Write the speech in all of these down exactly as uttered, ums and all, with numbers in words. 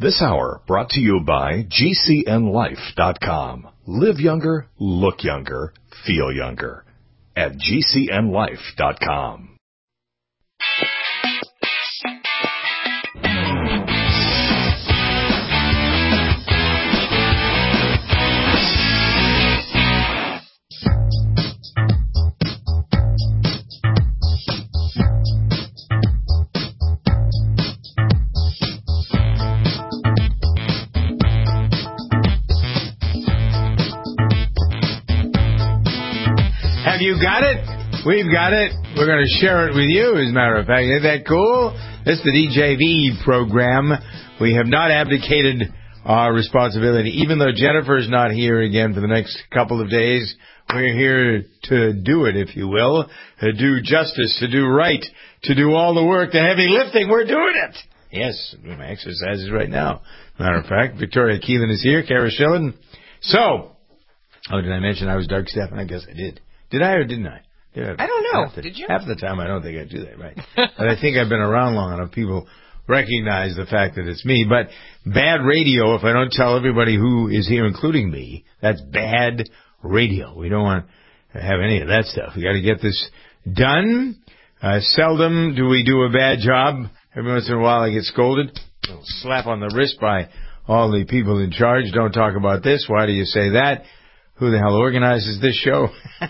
This hour brought to you by G C N Life dot com. Live younger, look younger, feel younger at G C N Life dot com. You got it. We've got it. We're going to share it with you, as a matter of fact. Isn't that cool? This is the D J V program. We have not abdicated our responsibility. Even though Jennifer's not here again for the next couple of days, we're here to do it, if you will, to do justice, to do right, to do all the work, the heavy lifting. We're doing it. Yes, my exercises right now. Matter of fact, Victoria Keelan is here, Kara Schillen. So, oh, did I mention I was Doug Stephan? I guess I did. Did I or didn't I? Did I? I don't know. Half the, Did you? Half the time I don't think I do that right. But I think I've been around long enough. People recognize the fact that it's me. But bad radio, if I don't tell everybody who is here, including me, that's bad radio. We don't want to have any of that stuff. We got to get this done. Uh, seldom do we do a bad job. Every once in a while I get scolded. A little slap on the wrist by all the people in charge. Don't talk about this. Why do you say that? Who the hell organizes this show?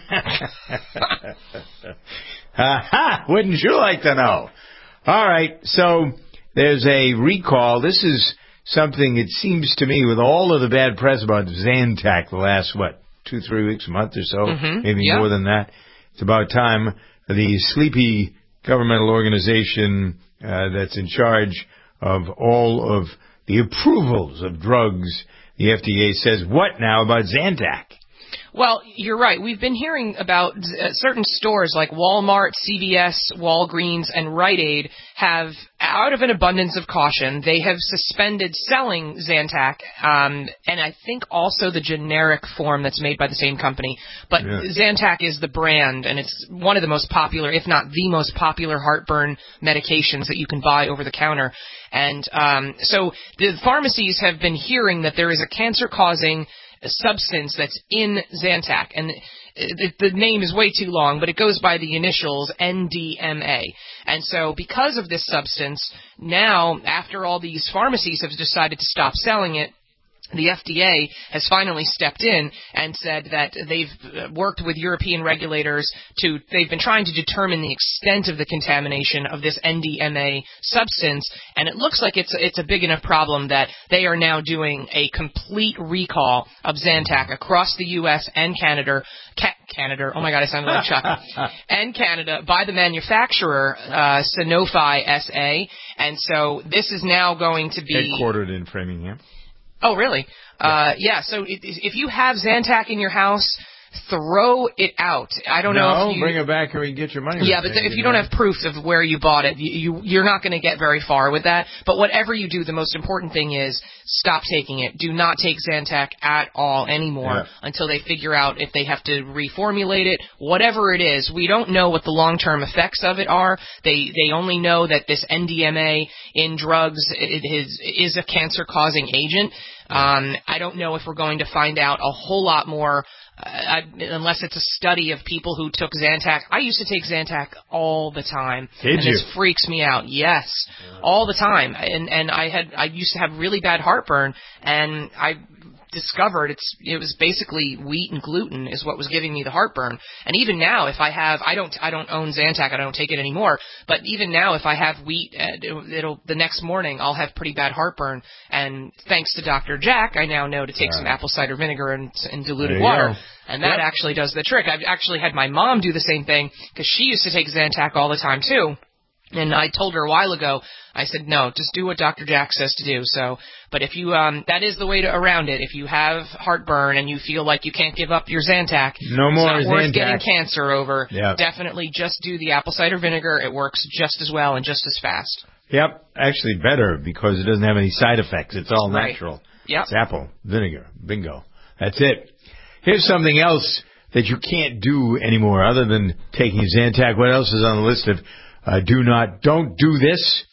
Ha-ha! Wouldn't you like to know? All right, so there's a recall. This is something, it seems to me, with all of the bad press about Zantac the last, what, two, three weeks, a month or so, mm-hmm. maybe yeah. more than that. It's about time the sleepy governmental organization uh, that's in charge of all of the approvals of drugs, the F D A says, what now about Zantac? Well, you're right. We've been hearing about uh, certain stores like Walmart, C V S, Walgreens, and Rite Aid have, out of an abundance of caution, they have suspended selling Zantac, um, and I think also the generic form that's made by the same company. But yeah. Zantac is the brand, and it's one of the most popular, if not the most popular heartburn medications that you can buy over the counter. And um, so the pharmacies have been hearing that there is a cancer-causing substance that's in Zantac, and the, the name is way too long, but it goes by the initials N D M A. And so because of this substance, now, after all these pharmacies have decided to stop selling it, the F D A has finally stepped in and said that they've worked with European regulators to, they've been trying to determine the extent of the contamination of this N D M A substance, and it looks like it's, it's a big enough problem that they are now doing a complete recall of Zantac across the U S and Canada, Ca- Canada, oh my god, I sounded like Chuck, and Canada by the manufacturer, uh, Sanofi S A, and so this is now going to be headquartered in Framingham. Oh, really? Yeah. Uh, yeah, so it, if you have Zantac in your house, throw it out. I don't no, know if you... bring it back and we can get your money. Yeah, but if you don't have proof of where you bought it, you, you, you're not going to get very far with that. But whatever you do, the most important thing is stop taking it. Do not take Zantac at all anymore yeah. until they figure out if they have to reformulate it. Whatever it is, we don't know what the long-term effects of it are. They they only know that this N D M A in drugs it is, is a cancer-causing agent. Um, I don't know if we're going to find out a whole lot more uh, I, unless it's a study of people who took Zantac. I used to take Zantac all the time. Did and you? This freaks me out. Yes, yeah. all the time. And and I had I used to have really bad heartburn, and I discovered it's it was basically wheat and gluten is what was giving me the heartburn. And even now, if I have I don't I don't own Zantac, I don't take it anymore. But even now, if I have wheat, it'll, it'll the next morning I'll have pretty bad heartburn. And thanks to Doctor Jack, I now know to take uh, some apple cider vinegar and, and diluted water. Go. And that yep. actually does the trick. I've actually had my mom do the same thing because she used to take Zantac all the time too. And I told her a while ago, I said, no, just do what Doctor Jack says to do. So, but if you, um, that is the way to around it. If you have heartburn and you feel like you can't give up your Zantac, no more it's not Zantac. worth getting cancer over. Yep. Definitely just do the apple cider vinegar. It works just as well and just as fast. Yep, actually better because it doesn't have any side effects. It's all right. natural. Yep. It's apple vinegar. Bingo. That's it. Here's something else that you can't do anymore other than taking Zantac. What else is on the list of uh, do not, don't do this?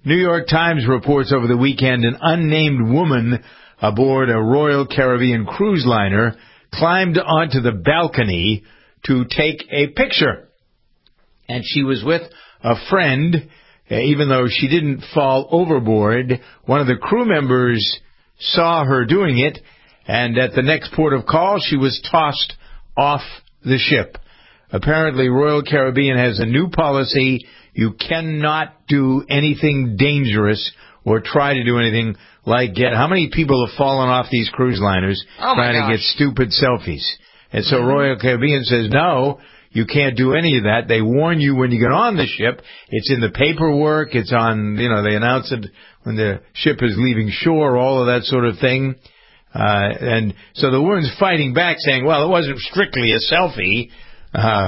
New York Times reports over the weekend an unnamed woman aboard a Royal Caribbean cruise liner climbed onto the balcony to take a picture. And she was with a friend. Even though she didn't fall overboard, one of the crew members saw her doing it, and at the next port of call, she was tossed off the ship. Apparently, Royal Caribbean has a new policy. You cannot do anything dangerous or try to do anything like get... How many people have fallen off these cruise liners oh trying gosh. to get stupid selfies? And so mm-hmm. Royal Caribbean says, no, you can't do any of that. They warn you when you get on the ship. It's in the paperwork. It's on, you know, they announce it when the ship is leaving shore, all of that sort of thing. Uh, and so the woman's fighting back saying, well, it wasn't strictly a selfie. Uh,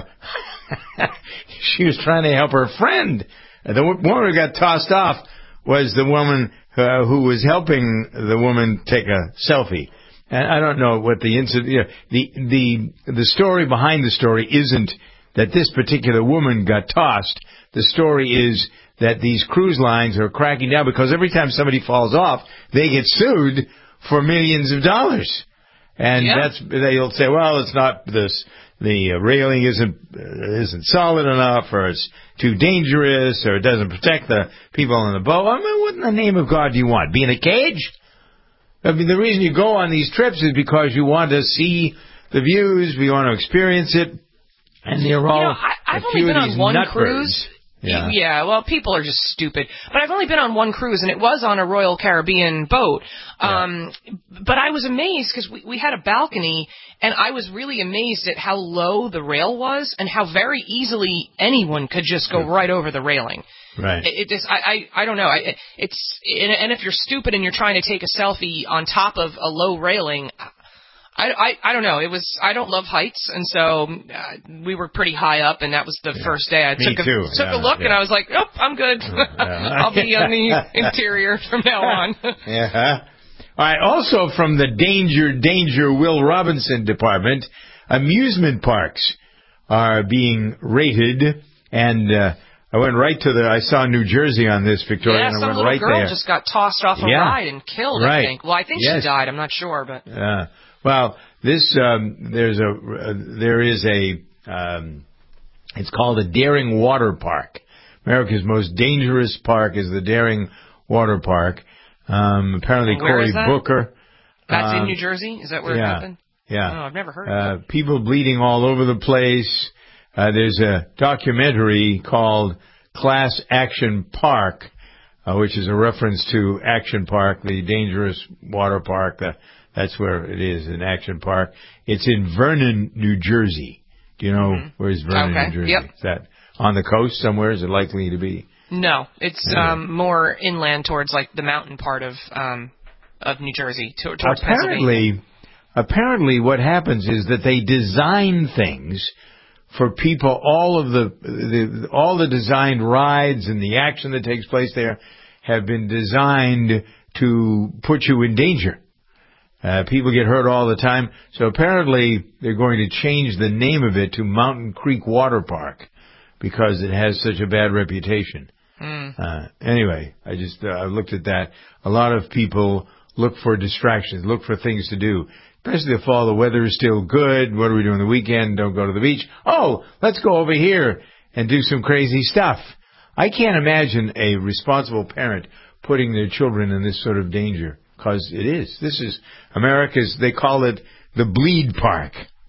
she was trying to help her friend. The woman who got tossed off was the woman uh, who was helping the woman take a selfie. And I don't know what the incident, you know, the, the, the story behind the story isn't that this particular woman got tossed. The story is that these cruise lines are cracking down because every time somebody falls off, they get sued for millions of dollars. And yeah. that's, they'll say, well, it's not this, the railing isn't, uh, isn't solid enough, or it's too dangerous, or it doesn't protect the people on the boat. I mean, what in the name of God do you want? Be in a cage? I mean, the reason you go on these trips is because you want to see the views, you want to experience it, and they're all you know, I, I've a only few been of on these one nutbirds. cruise. Yeah. yeah, well, people are just stupid. But I've only been on one cruise, and it was on a Royal Caribbean boat. Um, yeah. But I was amazed because we, we had a balcony, and I was really amazed at how low the rail was and how very easily anyone could just go right over the railing. Right. It, it just, I, I, I don't know. I, it's, and if you're stupid and you're trying to take a selfie on top of a low railing, I, I, I don't know. It was, I don't love heights, and so uh, we were pretty high up, and that was the yeah. first day. I Me took a, too. took yeah, a look, yeah. and I was like, oh, I'm good. Yeah. I'll be on the interior from now on. yeah. All right. Also from the Danger, Danger Will Robinson department, amusement parks are being rated, and uh, I went right to the, I saw New Jersey on this, Victoria, yeah, and I some went little right girl there. just got tossed off a yeah. ride and killed, right. I think. Well, I think yes. she died. I'm not sure, but. Uh, well, this, um, there's a, uh, there is a, um, it's called a Daring Water Park. America's most dangerous park is the Daring Water Park. Um, apparently Cory Booker. That's um, in New Jersey? Is that where yeah, it happened? Yeah. Oh, I've never heard uh, of it. People bleeding all over the place. Uh, there's a documentary called Class Action Park, uh, which is a reference to Action Park, the dangerous water park. The, that's where it is, in Action Park. It's in Vernon, New Jersey. Do you know mm-hmm. where's Vernon, okay. New Jersey? Yep. Is that on the coast somewhere? Is it likely to be? No, it's anyway. um, more inland towards like the mountain part of um, of New Jersey, to, towards apparently, Pennsylvania. Apparently, what happens is that they design things for people. All of the, the all the designed rides and the action that takes place there have been designed to put you in danger. Uh, people get hurt all the time. So apparently they're going to change the name of it to Mountain Creek Water Park because it has such a bad reputation. Mm. Uh, anyway, I just uh, I looked at that. A lot of people look for distractions, look for things to do. Especially if all the weather is still good. What are we doing the weekend? Don't go to the beach. Oh, let's go over here and do some crazy stuff. I can't imagine a responsible parent putting their children in this sort of danger. Because it is. This is America's, they call it the Bleed Park.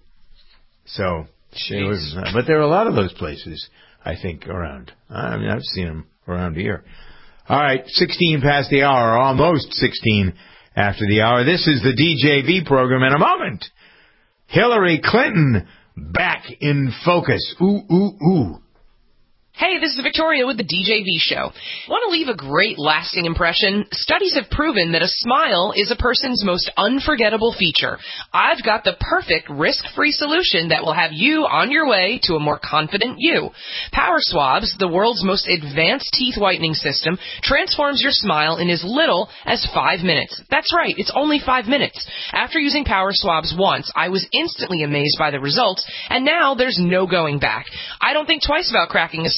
So, was, but there are a lot of those places, I think, around. I mean, I've seen them around here. All right, sixteen past the hour, almost sixteen after the hour. This is the D J V program. In a moment, Hillary Clinton back in focus. Ooh, ooh, ooh. Hey, this is Victoria with the D J V Show. Want to leave a great lasting impression? Studies have proven that a smile is a person's most unforgettable feature. I've got the perfect risk-free solution that will have you on your way to a more confident you. Power Swabs, the world's most advanced teeth whitening system, transforms your smile in as little as five minutes. That's right, it's only five minutes. After using Power Swabs once, I was instantly amazed by the results, and now there's no going back. I don't think twice about cracking a smile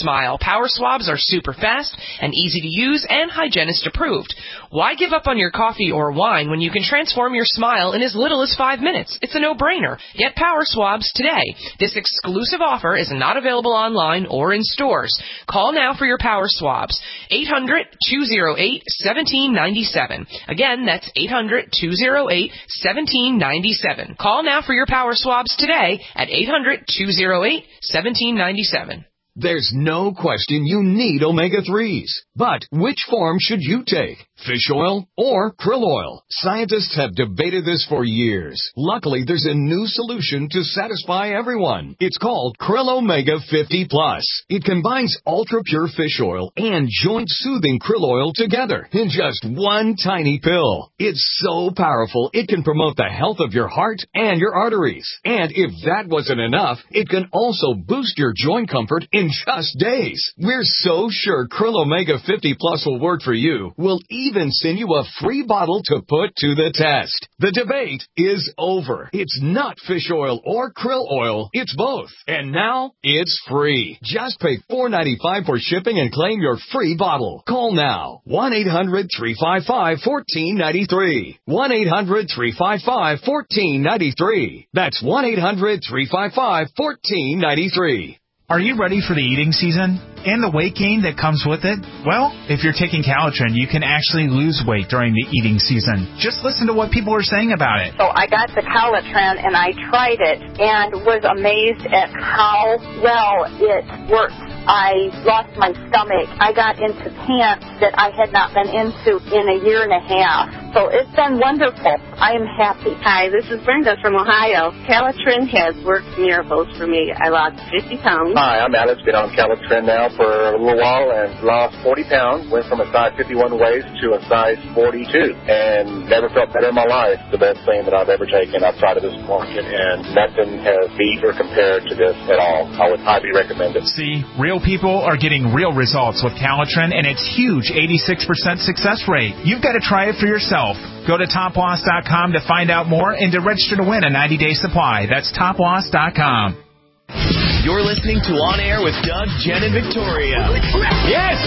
smile. Power Swabs are super fast and easy to use and hygienist approved. Why give up on your coffee or wine when you can transform your smile in as little as five minutes? It's a no-brainer. Get Power Swabs today. This exclusive offer is not available online or in stores. Call now for your Power Swabs. eight hundred, two oh eight, one seven nine seven. Again, that's eight hundred, two oh eight, one seven nine seven. Call now for your Power Swabs today at eight hundred, two oh eight, one seven nine seven. There's no question you need omega threes. But which form should you take? Fish oil or krill oil? Scientists have debated this for years. Luckily, there's a new solution to satisfy everyone. It's called Krill Omega fifty plus. It combines ultra-pure fish oil and joint-soothing krill oil together in just one tiny pill. It's so powerful, it can promote the health of your heart and your arteries. And if that wasn't enough, it can also boost your joint comfort in just days. We're so sure Krill Omega fifty plus will work for you. We'll even send you a free bottle to put to the test. The debate is over. It's not fish oil or krill oil. It's both. And now it's free. Just pay four dollars and ninety-five cents for shipping and claim your free bottle. Call now. one eight hundred, three five five, one four nine three. one eight hundred, three five five, one four nine three. That's one eight hundred, three five five, one four nine three. Are you ready for the eating season and the weight gain that comes with it? Well, if you're taking Calitrin, you can actually lose weight during the eating season. Just listen to what people are saying about it. So I got the Calitrin and I tried it and was amazed at how well it worked. I lost my stomach. I got into pants that I had not been into in a year and a half. So it's been wonderful. I am happy. Hi, this is Brenda from Ohio. Calitrin has worked miracles for me. I lost fifty pounds. Hi, I'm Alex. Been on Calitrin now for a little while and lost forty pounds. Went from a size fifty-one waist to a size forty-two and never felt better in my life. The best thing that I've ever taken outside of this market, and nothing has beat or compared to this at all. I would highly recommend it. See, real people are getting real results with Calitrin and its huge eighty-six percent success rate. You've got to try it for yourself. Go to top loss dot com to find out more and to register to win a ninety-day supply. That's top loss dot com. You're listening to On Air with Doug, Jen, and Victoria. Yes!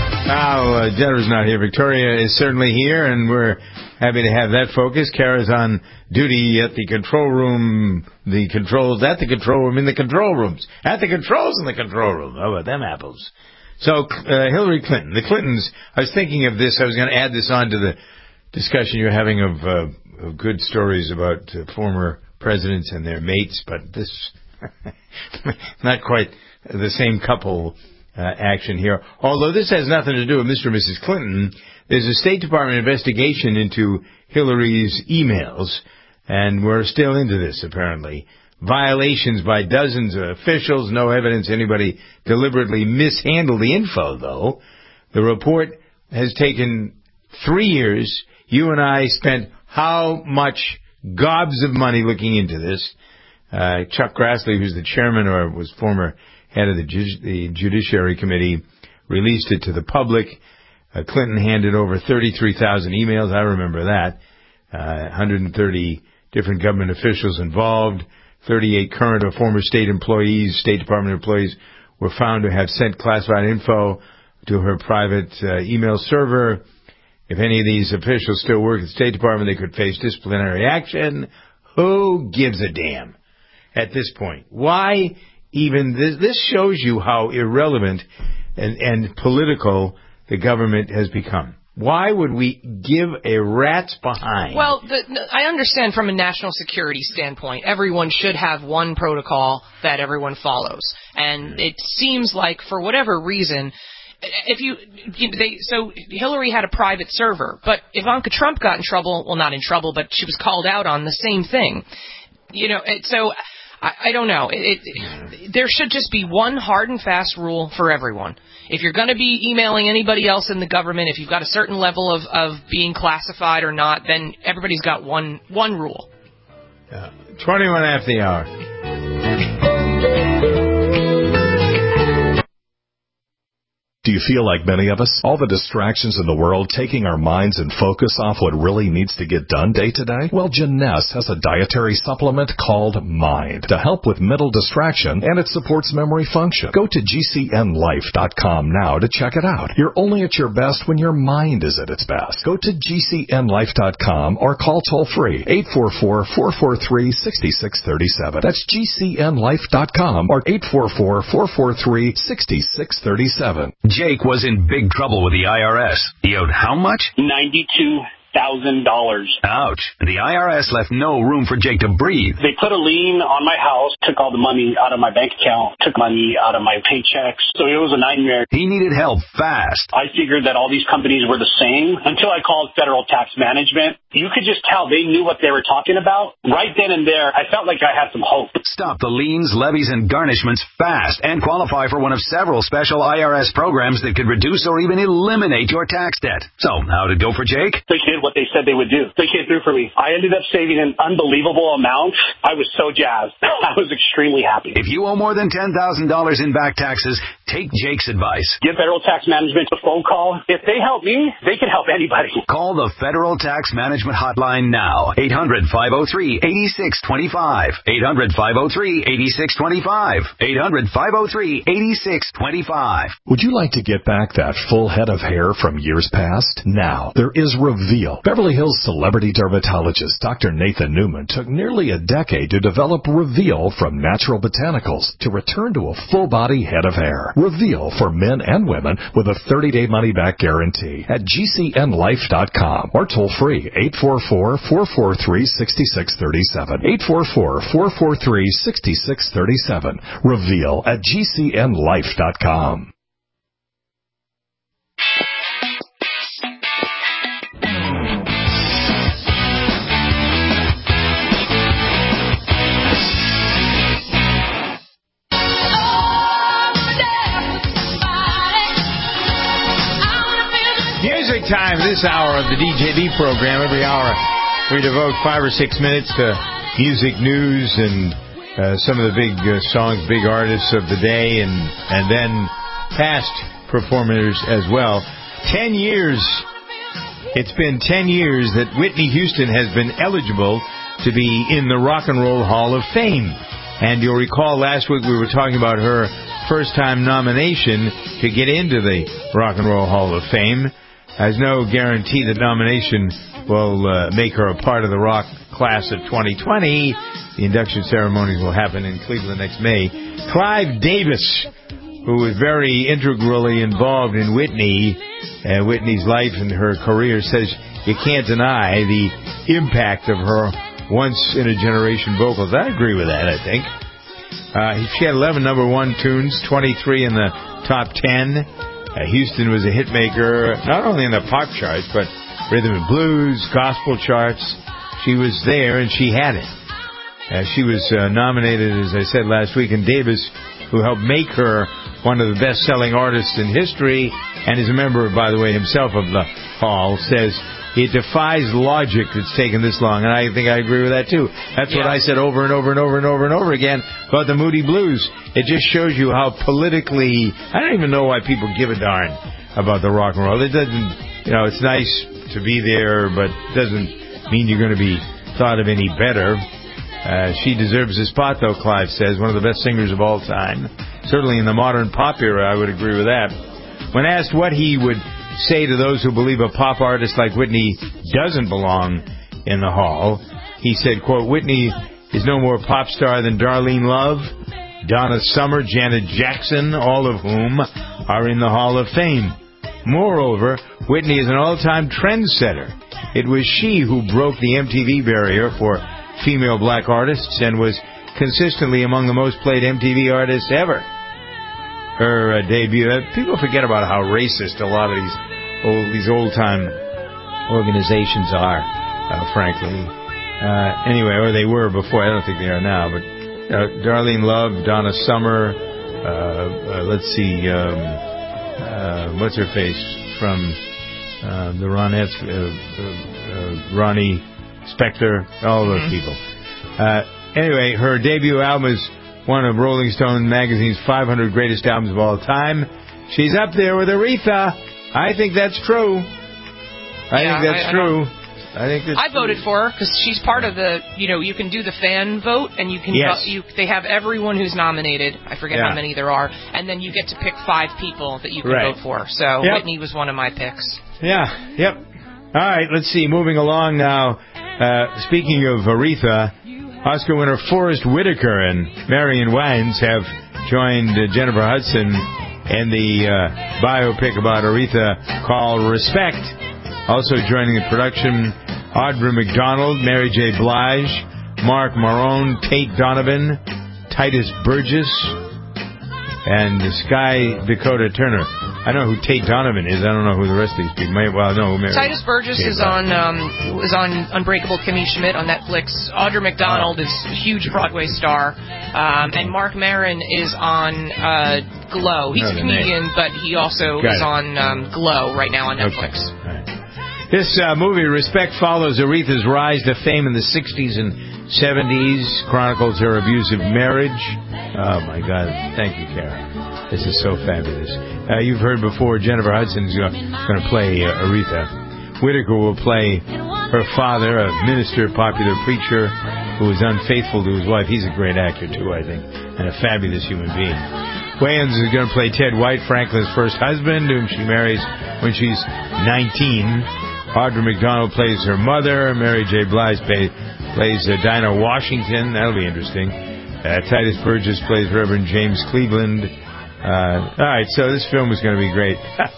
Now, uh, Jennifer's not here. Victoria is certainly here, and we're happy to have that focus. Kara's on duty at the control room, the controls at the control room, in the control rooms, at the controls in the control room. How about them apples? So, uh, Hillary Clinton, the Clintons, I was thinking of this. I was going to add this on to the discussion you're having of, uh, of good stories about uh, former presidents and their mates, but this... not quite the same couple uh, action here. Although this has nothing to do with Mister and Missus Clinton, there's a State Department investigation into Hillary's emails, and we're still into this, apparently. Violations by dozens of officials, no evidence anybody deliberately mishandled the info, though. The report has taken three years. You and I spent how much gobs of money looking into this. Uh, Chuck Grassley, who's the chairman or was former head of the, Ju- the Judiciary Committee, released it to the public. Uh, Clinton handed over thirty-three thousand emails. I remember that. Uh, one hundred thirty different government officials involved. thirty-eight current or former state employees, State Department employees, were found to have sent classified info to her private uh, email server. If any of these officials still work at the State Department, they could face disciplinary action. Who gives a damn? At this point, why even this? This shows you how irrelevant and, and political the government has become. Why would we give a rat's behind? Well, the, I understand from a national security standpoint, everyone should have one protocol that everyone follows, and it seems like for whatever reason, if you, you they so Hillary had a private server, but Ivanka Trump got in trouble. Well, not in trouble, but she was called out on the same thing. You know, it, so. I don't know. It, it, there should just be one hard and fast rule for everyone. If you're going to be emailing anybody else in the government, if you've got a certain level of, of being classified or not, then everybody's got one one rule. Uh, twenty-one after the hour. Do Do you feel like many of us? All the distractions in the world taking our minds and focus off what really needs to get done day to day? Well, Jeunesse has a dietary supplement called Mind to help with mental distraction, and it supports memory function. Go to G C N life dot com now to check it out. You're only at your best when your mind is at its best. Go to G C N life dot com or call toll-free eight four four, four four three, six six three seven. That's G C N life dot com or eight four four, four four three, six six three seven. Jake was in big trouble with the I R S. He owed how much? ninety-two thousand dollars. Ouch. The I R S left no room for Jake to breathe. They put a lien on my house, took all the money out of my bank account, took money out of my paychecks. So it was a nightmare. He needed help fast. I figured that all these companies were the same until I called Federal Tax Management. You could just tell they knew what they were talking about. Right then and there, I felt like I had some hope. Stop the liens, levies, and garnishments fast and qualify for one of several special I R S programs that could reduce or even eliminate your tax debt. So, how'd it go for Jake? They did what they said they would do. They came through for me. I ended up saving an unbelievable amount. I was so jazzed. I was extremely happy. If you owe more than ten thousand dollars in back taxes, take Jake's advice. Give Federal Tax Management a phone call. If they help me, they can help anybody. Call the Federal Tax Management Hotline now. eight hundred, five oh three, eight six two five. eight hundred, five oh three, eight six two five. eight hundred, five oh three, eight six two five. Would you like to get back that full head of hair from years past? Now, there is Reveal. Beverly Hills celebrity dermatologist Doctor Nathan Newman took nearly a decade to develop Reveal from natural botanicals to return to a full-body head of hair. Reveal for men and women with a thirty-day money-back guarantee at G C N life dot com or toll-free eight four four, four four three, six six three seven. eight four four, four four three, six six three seven. Reveal at G C N life dot com. Music time this hour of the D J V program. Every hour we devote five or six minutes to music news and uh, some of the big uh, songs, big artists of the day, and and then past performers as well. Ten years. It's been ten years that Whitney Houston has been eligible to be in the Rock and Roll Hall of Fame. And you'll recall last week we were talking about her first-time nomination to get into the Rock and Roll Hall of Fame. There's no guarantee that nomination will uh, make her a part of the rock class of twenty twenty. The induction ceremonies will happen in Cleveland next May. Clive Davis, who was very integrally involved in Whitney, uh, Whitney's life and her career, says you can't deny the impact of her once-in-a-generation vocals. I agree with that, I think. Uh, she had eleven number one tunes, twenty-three in the top ten. Uh, Houston was a hit maker, not only in the pop charts, but rhythm and blues, gospel charts. She was there, and she had it. Uh, she was uh, nominated, as I said last week, and Davis, who helped make her one of the best-selling artists in history, and is a member, by the way, himself of the Hall, says it defies logic it's taken this long, and I think I agree with that, too. That's yeah. what I said over and over and over and over and over again about the Moody Blues. It just shows you how politically, I don't even know why people give a darn about the rock and roll. It doesn't, you know, it's nice to be there, but it doesn't mean you're going to be thought of any better. Uh, she deserves a spot, though, Clive says, one of the best singers of all time. Certainly in the modern pop era, I would agree with that. When asked what he would say to those who believe a pop artist like Whitney doesn't belong in the Hall, he said, quote, Whitney is no more pop star than Darlene Love, Donna Summer, Janet Jackson, all of whom are in the Hall of Fame. Moreover, Whitney is an all-time trendsetter. It was she who broke the M T V barrier for female black artists and was consistently among the most played M T V artists ever. Her uh, debut, uh, people forget about how racist a lot of these old, these old-time organizations are, uh, frankly. Uh, anyway, or they were before. I don't think they are now, but Uh, Darlene Love, Donna Summer, uh, uh, let's see, um, uh, what's her face from uh, the Ronettes, uh, uh, uh, Ronnie Spector, all those people. Uh, anyway, her debut album is one of Rolling Stone magazine's five hundred greatest albums of all time. she's up there with Aretha. I think that's true. I yeah, think that's I, I true. I think that's I voted true. for her because she's part of the, you know, you can do the fan vote, and you can, yes. vote, you, they have everyone who's nominated. I forget yeah. how many there are, and then you get to pick five people that you can right. vote for. So yep. Whitney was one of my picks. Yeah, yep. All right, let's see. Moving along now. Uh, speaking of Aretha, Oscar winner Forrest Whitaker and Marion Wines have joined uh, Jennifer Hudson in the uh, biopic about Aretha called Respect. Also joining the production, Audra McDonald, Mary J. Blige, Mark Marone, Tate Donovan, Titus Burgess, and Sky Dakota Turner. I know who Tate Donovan is. I don't know who the rest of these people. May, well, no. Who Titus Burgess Tate is on um, was on Unbreakable Kimmy Schmidt on Netflix. Audra McDonald oh. is a huge Broadway star, um, and Mark Maron is on uh, Glow. He's a comedian, name. but he also Got is it. on um, Glow right now on Netflix. Okay. Right. This uh, movie, Respect, follows Aretha's rise to fame in the sixties and seventies, chronicles her abusive marriage. Oh, my God. Thank you, Kara. This is so fabulous. Uh, you've heard before Jennifer Hudson's going to play uh, Aretha. Whitaker will play her father, a minister, popular preacher who is unfaithful to his wife. He's a great actor, too, I think, and a fabulous human being. Wayans is going to play Ted White, Franklin's first husband, whom she marries when she's nineteen. Audra McDonald plays her mother. Mary J. Blige play, plays uh, Dinah Washington. That'll be interesting. Uh, Titus Burgess plays Reverend James Cleveland. Uh, all right, so this film is going to be great.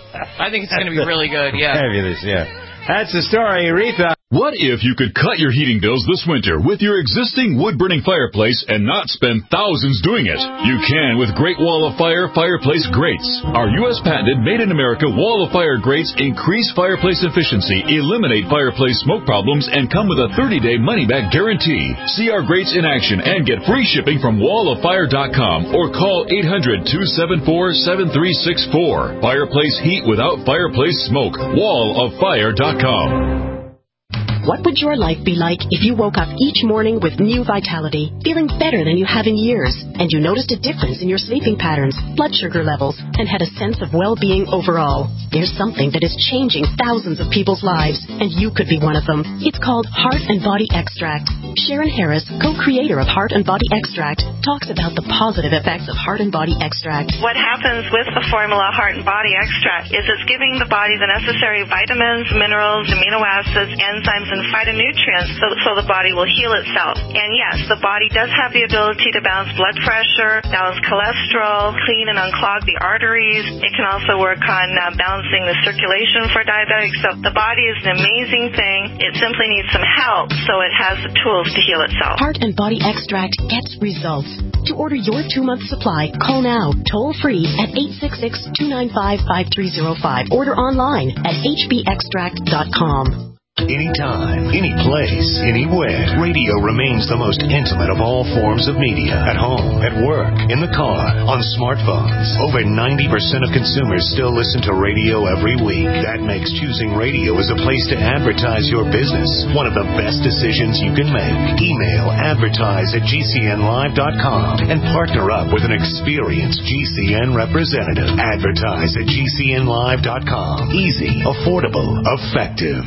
I think it's going to be really good, yeah. Fabulous, yeah. That's the story, Aretha. What if you could cut your heating bills this winter with your existing wood-burning fireplace and not spend thousands doing it? You can with Great Wall of Fire Fireplace Grates. Our U S patented made-in-America Wall of Fire grates increase fireplace efficiency, eliminate fireplace smoke problems, and come with a thirty-day money-back guarantee. See our grates in action and get free shipping from wall of fire dot com or call eight hundred, two seven four, seven three six four. Fireplace heat without fireplace smoke. wall of fire dot com. What would your life be like if you woke up each morning with new vitality, feeling better than you have in years, and you noticed a difference in your sleeping patterns, blood sugar levels, and had a sense of well-being overall? There's something that is changing thousands of people's lives, and you could be one of them. It's called Heart and Body Extract. Sharon Harris, co-creator of Heart and Body Extract, talks about the positive effects of Heart and Body Extract. What happens with the formula Heart and Body Extract is it's giving the body the necessary vitamins, minerals, amino acids, enzymes, and phytonutrients so, so the body will heal itself. And yes, the body does have the ability to balance blood pressure, balance cholesterol, clean and unclog the arteries. It can also work on uh, balancing the circulation for diabetics. So the body is an amazing thing. It simply needs some help so it has the tools to heal itself. Heart and Body Extract gets results. To order your two-month supply, call now, toll-free at eight six six, two nine five, five three zero five. Order online at h b extract dot com. Anytime, any place, anywhere, radio remains the most intimate of all forms of media. At home, at work, in the car, on smartphones. Over ninety percent of consumers still listen to radio every week. That makes choosing radio as a place to advertise your business one of the best decisions you can make. Email advertise at g c n live dot com and partner up with an experienced G C N representative. Advertise at g c n live dot com. Easy, affordable, effective.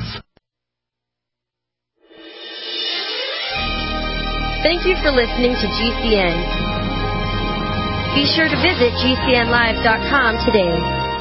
Thank you for listening to G C N. Be sure to visit g c n live dot com today.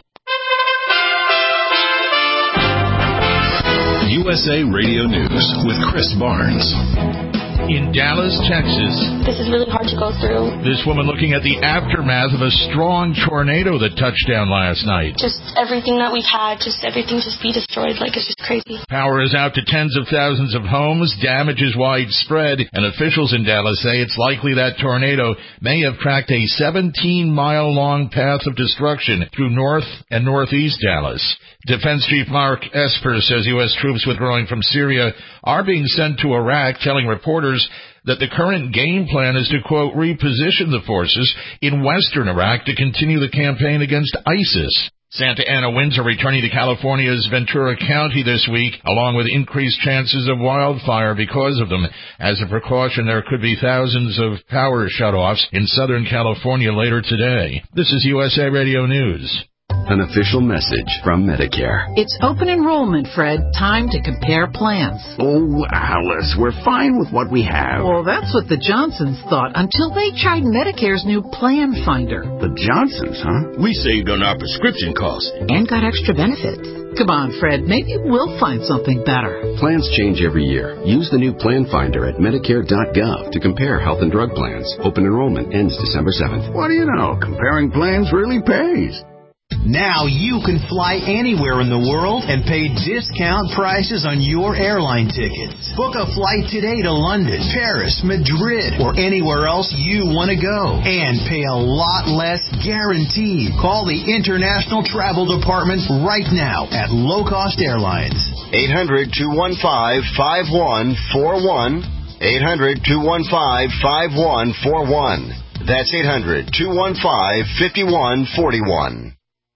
U S A Radio News with Chris Barnes. In Dallas, Texas. This is really hard to go through. This woman looking at the aftermath of a strong tornado that touched down last night. Just everything that we've had, just everything just be destroyed. Like, it's just crazy. Power is out to tens of thousands of homes. Damage is widespread. And officials in Dallas say it's likely that tornado may have tracked a seventeen-mile-long path of destruction through north and northeast Dallas. Defense Chief Mark Esper says U S troops withdrawing from Syria are being sent to Iraq, telling reporters that the current game plan is to, quote, reposition the forces in western Iraq to continue the campaign against ISIS. Santa Ana winds are returning to California's Ventura County this week, along with increased chances of wildfire because of them. As a precaution, there could be thousands of power shutoffs in Southern California later today. This is U S A Radio News. An official message from Medicare. It's open enrollment, Fred. Time to compare plans. Oh, Alice, we're fine with what we have. Well, that's what the Johnsons thought until they tried Medicare's new Plan Finder. The Johnsons, huh? We saved on our prescription costs. And got extra benefits. Come on, Fred. Maybe we'll find something better. Plans change every year. Use the new Plan Finder at Medicare dot gov to compare health and drug plans. Open enrollment ends December seventh. What do you know? Comparing plans really pays. Now you can fly anywhere in the world and pay discount prices on your airline tickets. Book a flight today to London, Paris, Madrid, or anywhere else you want to go. And pay a lot less guaranteed. Call the International Travel Department right now at Low Cost Airlines. eight hundred, two one five, five one four one. eight hundred, two one five, five one four one. That's eight hundred, two one five, five one four one.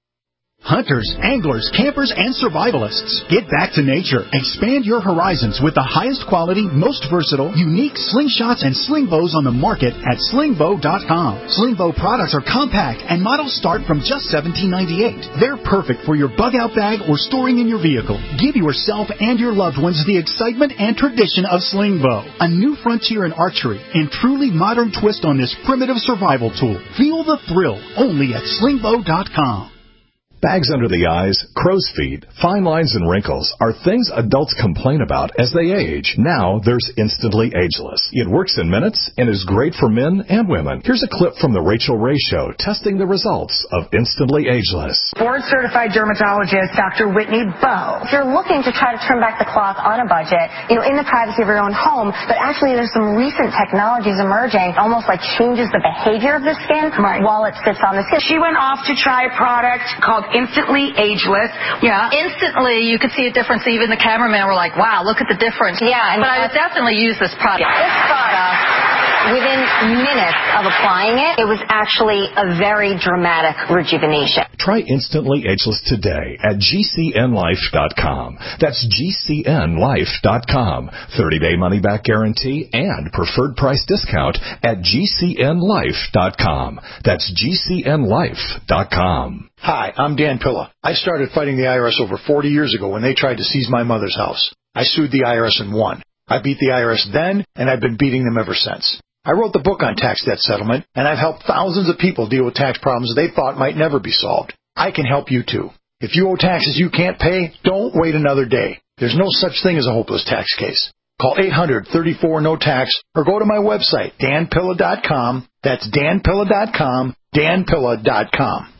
Hunters, anglers, campers, and survivalists. Get back to nature. Expand your horizons with the highest quality, most versatile, unique slingshots and sling bows on the market at sling bow dot com. Sling bow products are compact and models start from just seventeen ninety-eight. They're perfect for your bug out bag or storing in your vehicle. Give yourself and your loved ones the excitement and tradition of sling bow. A new frontier in archery and truly modern twist on this primitive survival tool. Feel the thrill only at sling bow dot com. Bags under the eyes, crow's feet, fine lines and wrinkles are things adults complain about as they age. Now there's Instantly Ageless. It works in minutes and is great for men and women. Here's a clip from the Rachel Ray Show testing the results of Instantly Ageless. Board-certified dermatologist Doctor Whitney Bowe. If you're looking to try to turn back the clock on a budget, you know, in the privacy of your own home, but actually there's some recent technologies emerging, almost like changes the behavior of the skin right. while it sits on the skin. She went off to try a product called Instantly Ageless. Yeah. Instantly, you could see a difference. Even the cameraman were like, wow, look at the difference. Yeah. And but I would definitely use this product. This product, within minutes of applying it, it was actually a very dramatic rejuvenation. Try Instantly Ageless today at G C N life dot com. That's G C N life dot com. thirty-day money-back guarantee and preferred price discount at G C N life dot com. That's G C N life dot com. Hi, I'm Dan Pilla. I started fighting the I R S over forty years ago when they tried to seize my mother's house. I sued the I R S and won. I beat the I R S then, and I've been beating them ever since. I wrote the book on tax debt settlement, and I've helped thousands of people deal with tax problems they thought might never be solved. I can help you too. If you owe taxes you can't pay, don't wait another day. There's no such thing as a hopeless tax case. Call eight hundred, thirty-four, no tax or go to my website, dan pilla dot com. That's dan pilla dot com, dan pilla dot com.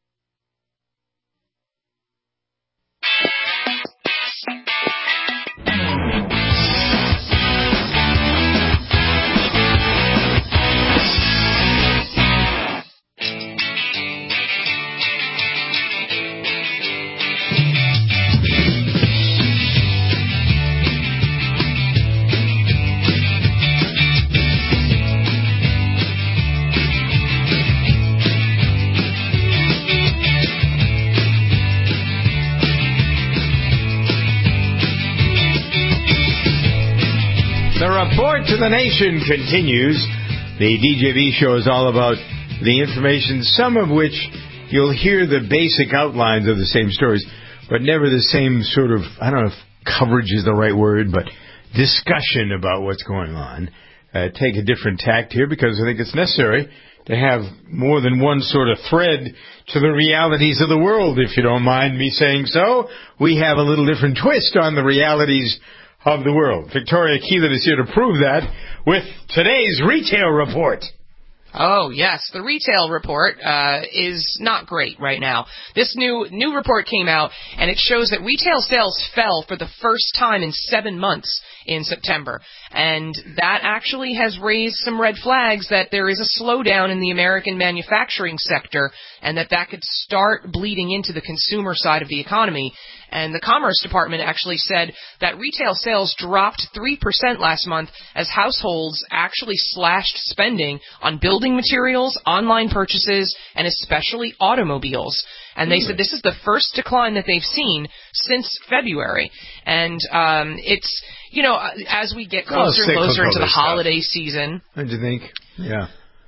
The report to the nation continues. The D J V show is all about the information, some of which you'll hear the basic outlines of the same stories, but never the same sort of, I don't know if coverage is the right word, but discussion about what's going on. Uh, take a different tact here because I think it's necessary to have more than one sort of thread to the realities of the world, if you don't mind me saying so. We have a little different twist on the realities of the world. Victoria Keelan is here to prove that with today's retail report. Oh, yes. The retail report uh, is not great right now. This new new report came out, and it shows that retail sales fell for the first time in seven months in September. And that actually has raised some red flags that there is a slowdown in the American manufacturing sector and that that could start bleeding into the consumer side of the economy. And the Commerce Department actually said that retail sales dropped three percent last month as households actually slashed spending on building materials, online purchases, and especially automobiles. And they said this is the first decline that they've seen since February. And um, it's, you know, as we get closer and closer into the holiday season. What do you think? Yeah.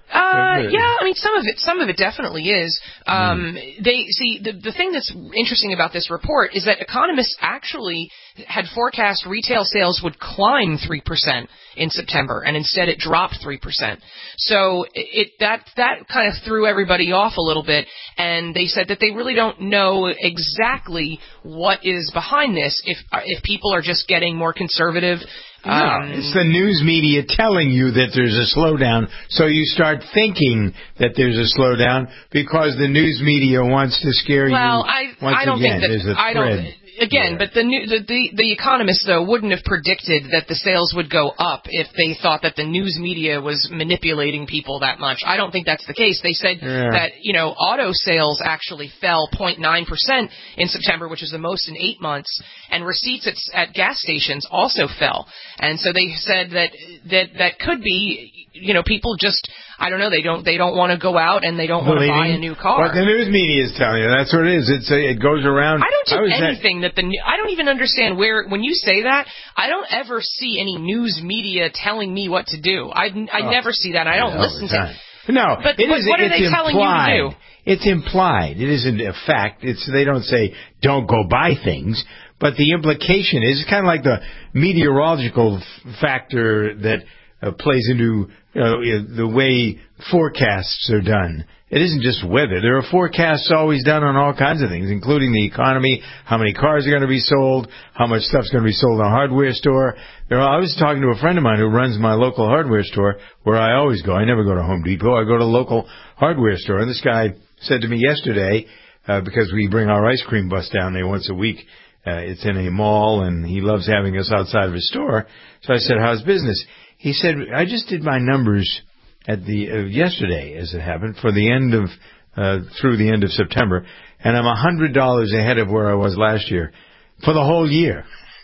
Uh, yeah, I mean, some of it, some of it definitely is. Um, mm. They see the the thing that's interesting about this report is that economists actually had forecast retail sales would climb three percent in September, and instead it dropped three percent. So it that that kind of threw everybody off a little bit, and they said that they really don't know exactly what is behind this. If if people are just getting more conservative. No, um, it's the news media telling you that there's a slowdown, so you start thinking that there's a slowdown because the news media wants to scare well, you. I, Once I don't again, think that. there's a I don't. Again, but the, new, the the the economists though wouldn't have predicted that the sales would go up if they thought that the news media was manipulating people that much. I don't think that's the case. They said yeah. that you know auto sales actually fell zero point nine percent in September, which is the most in eight months, and receipts at, at gas stations also fell. And so they said that that that could be you know people just. I don't know. They don't. They don't want to go out, and they don't want to buy a new car. What the news media is telling you, that's what it is. It's a, it goes around. I don't do I anything that, that the. I don't even understand where. When you say that, I don't ever see any news media telling me what to do. I, I oh, never see that. I don't yeah, listen to. No, but it what, is, what are it's they implied. telling you to do? It's implied. It isn't a fact. It's they don't say don't go buy things, but the implication is it's kind of like the meteorological f- factor that. Uh, plays into uh, the way forecasts are done. It isn't just weather. There are forecasts always done on all kinds of things, including the economy, how many cars are going to be sold, how much stuff's going to be sold in a hardware store. There are, I was talking to a friend of mine who runs my local hardware store where I always go. I never go to Home Depot. I go to the local hardware store. And this guy said to me yesterday, uh, because we bring our ice cream bus down there once a week, uh, it's in a mall, and he loves having us outside of his store. So I said, how's business? He said, I just did my numbers at the uh, yesterday, as it happened, for the end of uh, through the end of September, and I'm a hundred dollars ahead of where I was last year for the whole year,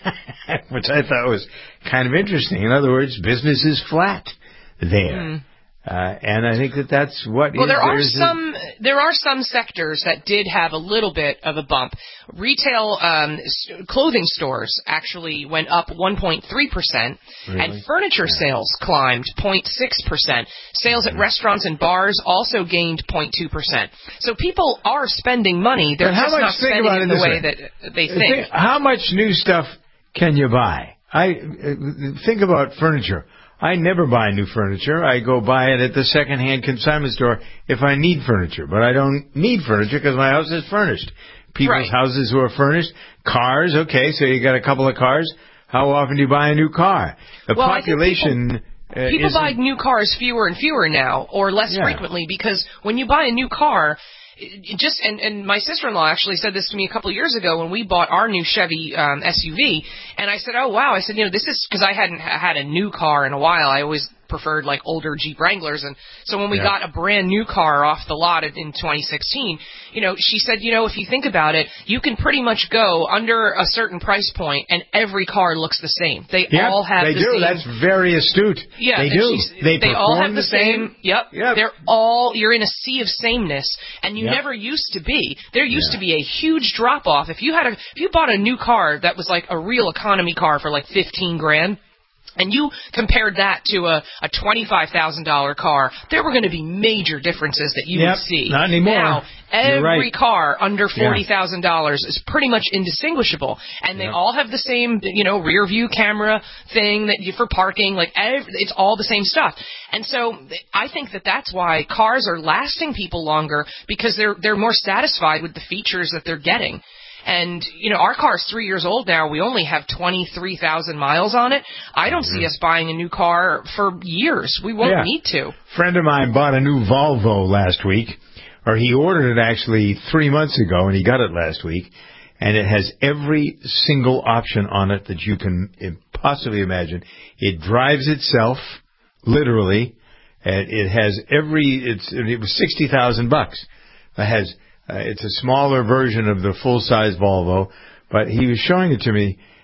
which I thought was kind of interesting. In other words, business is flat there. Mm. Uh, and I think that that's what. Well, is, there are is some a, there are some sectors that did have a little bit of a bump. Retail um, st- clothing stores actually went up one point three percent, and furniture yeah. sales climbed zero point six percent. Sales mm-hmm. at restaurants and bars also gained zero point two percent. So people are spending money. They're just not spending it in the way, way that they think. think. How much new stuff can you buy? I uh, think about furniture. I never buy new furniture. I go buy it at the second-hand consignment store if I need furniture. But I don't need furniture because my house is furnished. People's right. houses who are furnished. Cars, okay, so you got a couple of cars. How often do you buy a new car? The well, population... People, uh, people buy new cars fewer and fewer now, or less yeah. frequently, because when you buy a new car... It just and, and my sister-in-law actually said this to me a couple of years ago when we bought our new Chevy um, S U V, and I said, "Oh wow!" I said, "You know, this is because I hadn't had a new car in a while. I always preferred like older Jeep Wranglers, and so when we yeah. got a brand new car off the lot in twenty sixteen, you know, she said, you know, if you think about it, you can pretty much go under a certain price point, and every car looks the same. They yep, all have they the do. same. That's very astute. Yeah, they do. They, they all have the, the same. same. Yep. yep. They're all. You're in a sea of sameness, and you yep. never used to be. There used yeah. to be a huge drop off. If you had a, if you bought a new car that was like a real economy car for like fifteen grand. And you compared that to a, a twenty-five thousand dollars car, there were going to be major differences that you yep, would see. Not anymore. Now, every right. car under forty thousand dollars yeah. is pretty much indistinguishable. And they yep. all have the same, you know, rear view camera thing that you for parking. Like, every, it's all the same stuff. And so I think that that's why cars are lasting people longer, because they're they're more satisfied with the features that they're getting. And, you know, our car's three years old now. We only have twenty-three thousand miles on it. I don't mm-hmm. see us buying a new car for years. We won't yeah. need to. A friend of mine bought a new Volvo last week, or he ordered it actually three months ago, and he got it last week. And it has every single option on it that you can possibly imagine. It drives itself, literally. And it has every, it's, it was sixty thousand bucks. It has... Uh, it's a smaller version of the full-size Volvo, but he was showing it to me,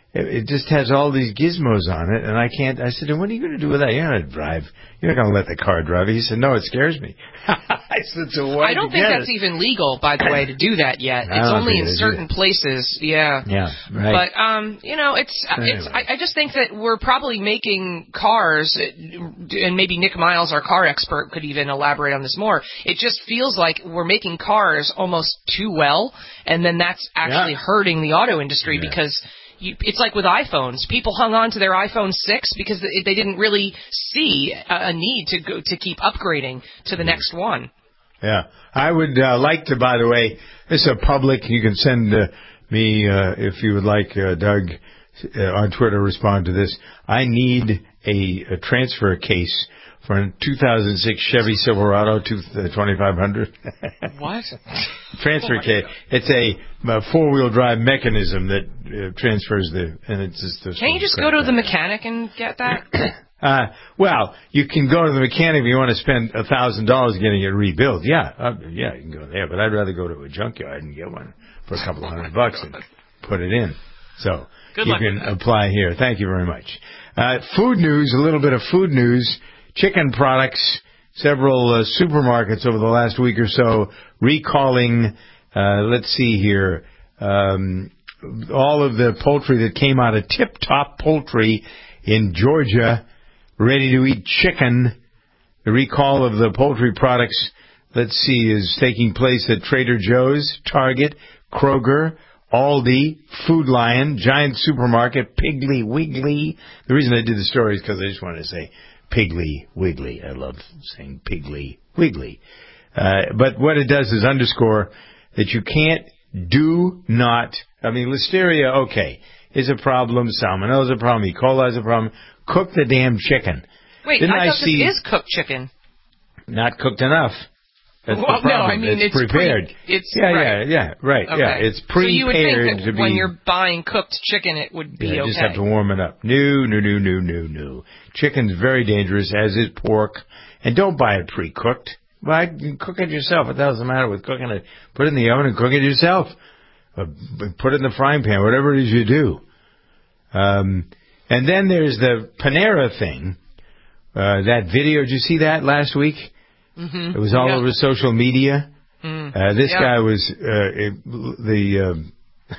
it, it just has all these gizmos on it, and I can't. I said, what are you going to do with that? You're not going to drive. You're not going to let the car drive. He said, no, it scares me. I said, so why I don't think that's it? even legal, by the way, to do that yet. It's only in certain places. Yeah. Yeah, right. But, um, you know, it's, Anyway. it's. I, I just think that we're probably making cars, and maybe Nick Miles, our car expert, could even elaborate on this more. It just feels like we're making cars almost too well, and then that's actually Yeah. hurting the auto industry Yeah. because you, it's like with iPhones. People hung on to their iPhone six because they, they didn't really see a, a need to go to keep upgrading to the next one. Yeah. I would uh, like to, by the way, this is a public, you can send uh, me, uh, if you would like, uh, Doug, uh, on Twitter, respond to this. I need a, a transfer case for a two thousand six Chevy Silverado twenty-five hundred. What? Transfer Oh my case. God. It's a, a four-wheel drive mechanism that uh, transfers the, and it's just. A Can't you just go to the mechanic and get that? Uh, well, you can go to the mechanic if you want to spend a thousand dollars getting it rebuilt. Yeah, uh, yeah, you can go there. But I'd rather go to a junkyard and get one for a couple of hundred bucks and put it in. So Good you luck can with that. apply here. Thank you very much. Uh, food news, a little bit of food news. Chicken products. Several uh, supermarkets over the last week or so recalling. Uh, let's see here. Um, all of the poultry that came out of Tip Top Poultry in Georgia. Ready to eat chicken. The recall of the poultry products, let's see, is taking place at Trader Joe's, Target, Kroger, Aldi, Food Lion, Giant Supermarket, Piggly Wiggly. The reason I did the story is because I just wanted to say Piggly Wiggly. I love saying Piggly Wiggly. Uh, but what it does is underscore that you can't, do not, I mean, Listeria, okay, is a problem. Salmonella is a problem. E. coli is a problem. Cook the damn chicken. Wait, Didn't I I thought see this is cooked chicken. Not cooked enough. That's Well, the no, problem. I mean, it's prepared. Pre, it's yeah, right. yeah, yeah, right. Okay. Yeah, it's prepared so you would think that to be. when you're buying cooked chicken, it would be yeah, you okay. just have to warm it up. No, no, no, no, no, no. Chicken's very dangerous, as is pork. And don't buy it pre-cooked. Buy it, cook it yourself. What the hell's the matter with cooking it? Put it in the oven and cook it yourself. Uh, put it in the frying pan, whatever it is you do. Um, and then there's the Panera thing. Uh, that video, did you see that last week? Mm-hmm. It was all yeah. over social media. Mm. Uh, this yeah. guy was, uh, it, the, um,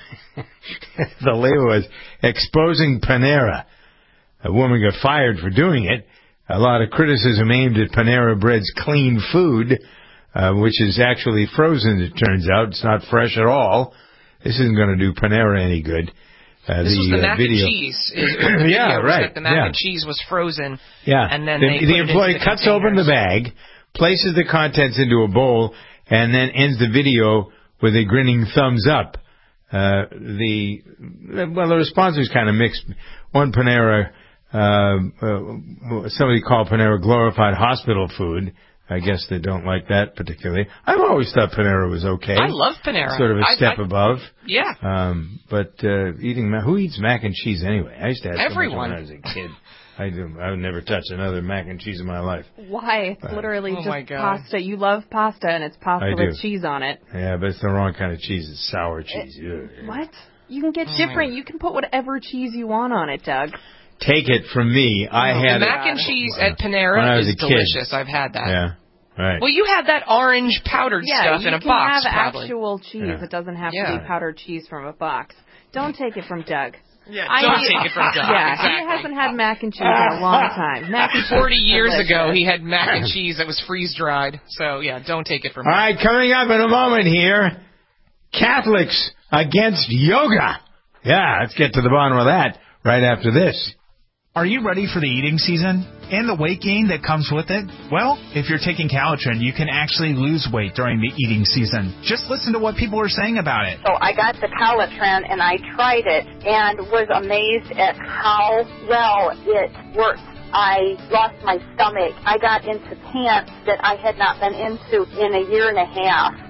the label was exposing Panera. A woman got fired for doing it. A lot of criticism aimed at Panera Bread's clean food, uh, which is actually frozen, it turns out. It's not fresh at all. This isn't going to do Panera any good. Uh, this the, was the uh, mac video. and cheese. It, the yeah, video was right. that the mac yeah. and cheese was frozen. Yeah. And then the, they the put it employee into the cuts open the containers. bag, places the contents into a bowl, and then ends the video with a grinning thumbs up. Uh, the well, the response was kind of mixed. One Panera, uh, uh, somebody called Panera glorified hospital food. I guess they don't like that particularly. I've always thought Panera was okay. I love Panera. Sort of a I, step I, above. Yeah. Um, but uh, eating ma- who eats mac and cheese anyway? I used to have so much Everyone. when I was a kid. I do. I would never touch another mac and cheese in my life. Why? It's Uh, literally oh my just God. pasta. You love pasta, and it's pasta I with do. cheese on it. Yeah, but it's the wrong kind of cheese. It's sour cheese. Ugh. What? You can get Oh different. You can put whatever cheese you want on it, Doug. Take it from me. I the had mac it, and cheese at when I Panera was is a kid. delicious. I've had that. Yeah, right. Well, you had that orange powdered Yeah, stuff you in a can box, have probably. actual cheese. Yeah. It doesn't have Yeah. to be powdered cheese from a box. Don't take it from Doug. Yeah, I don't need- take it from Doug. Yeah, exactly. he hasn't had mac and cheese in a long time. Mac and cheese Forty is years delicious. ago, he had mac and cheese that was freeze dried. So yeah, don't take it from All him. right, coming up in a moment here, Catholics against yoga. Yeah, let's get to the bottom of that right after this. Are you ready for the eating season and the weight gain that comes with it? Well, if you're taking Calitrin, you can actually lose weight during the eating season. Just listen to what people are saying about it. So I got the Calitrin and I tried it and was amazed at how well it worked. I lost my stomach. I got into pants that I had not been into in a year and a half.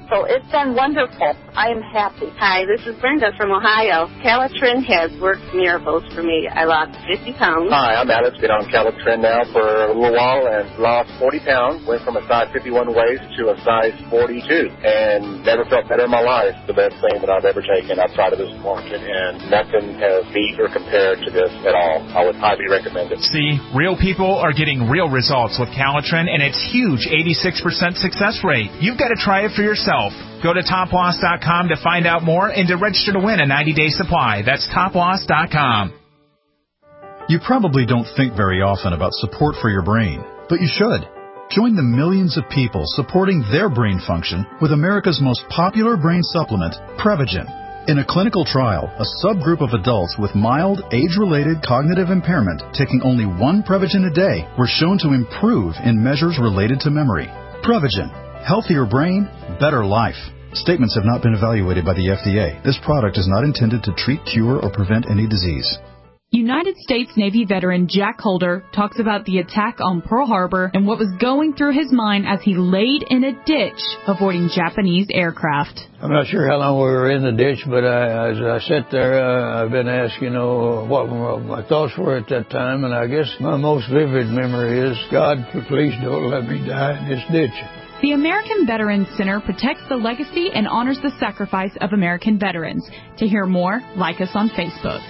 So it's been wonderful. I am happy. Hi, this is Brenda from Ohio. Calitrin has worked miracles for me. I lost fifty pounds. Hi, I'm Alex. Been on Calitrin now for a little while and lost forty pounds. Went from a size fifty-one waist to a size forty-two and never felt better in my life. The best thing that I've ever taken outside of this market, and nothing has beat or compared to this at all. I would highly recommend it. See, real people are getting real results with Calitrin, and its huge eighty-six percent success rate. You've got to try it for yourself. Go to top loss dot com to find out more and to register to win a ninety-day supply. That's top loss dot com. You probably don't think very often about support for your brain, but you should. Join the millions of people supporting their brain function with America's most popular brain supplement, Prevagen. In a clinical trial, a subgroup of adults with mild, age-related cognitive impairment taking only one Prevagen a day were shown to improve in measures related to memory. Prevagen. Healthier brain, better life. Statements have not been evaluated by the F D A. This product is not intended to treat, cure, or prevent any disease. United States Navy veteran Jack Holder talks about the attack on Pearl Harbor and what was going through his mind as he laid in a ditch avoiding Japanese aircraft. I'm not sure how long we were in the ditch, but I, as I sat there, uh, I've been asked, you know, what my thoughts were at that time, and I guess my most vivid memory is, God, please don't let me die in this ditch. The American Veterans Center protects the legacy and honors the sacrifice of American veterans. To hear more, like us on Facebook.